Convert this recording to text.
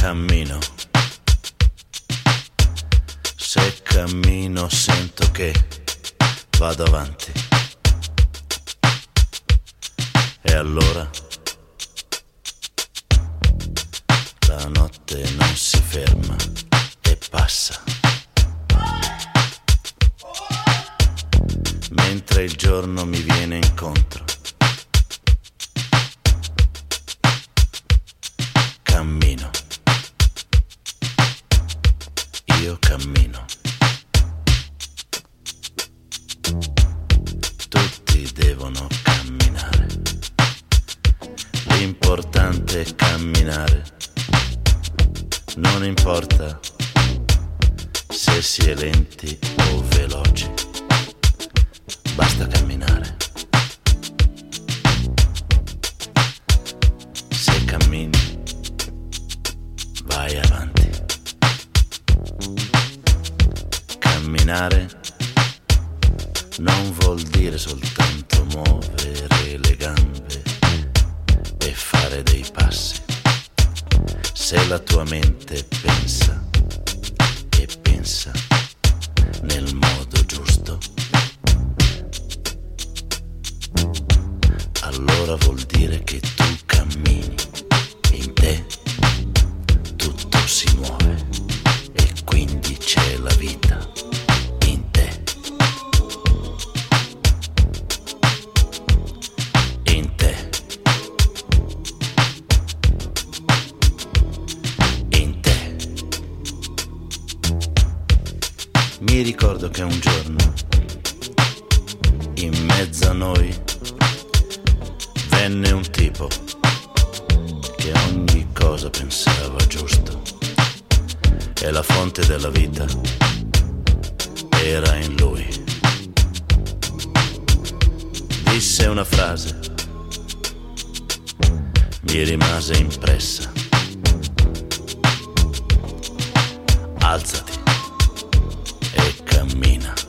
cammino. Se cammino sento che vado avanti. E allora la notte non si ferma e passa. Mentre il giorno mi viene incontro. Cammino. Io cammino. Tutti devono camminare. L'importante è camminare. Non importa se si è lenti o veloci. Basta camminare. Se cammini, vai avanti. Camminare non vuol dire soltanto muovere le gambe e fare dei passi. Se la tua mente pensa e pensa nel modo giusto, allora vuol dire che tu cammini e in te tutto si muove e quindi c'è la vita in te. In te. In te. Mi ricordo che un giorno in mezzo a noi venne un tipo che ogni cosa pensava giusto e la fonte della vita era in lui. Disse una frase, mi rimase impressa. Alzati e cammina.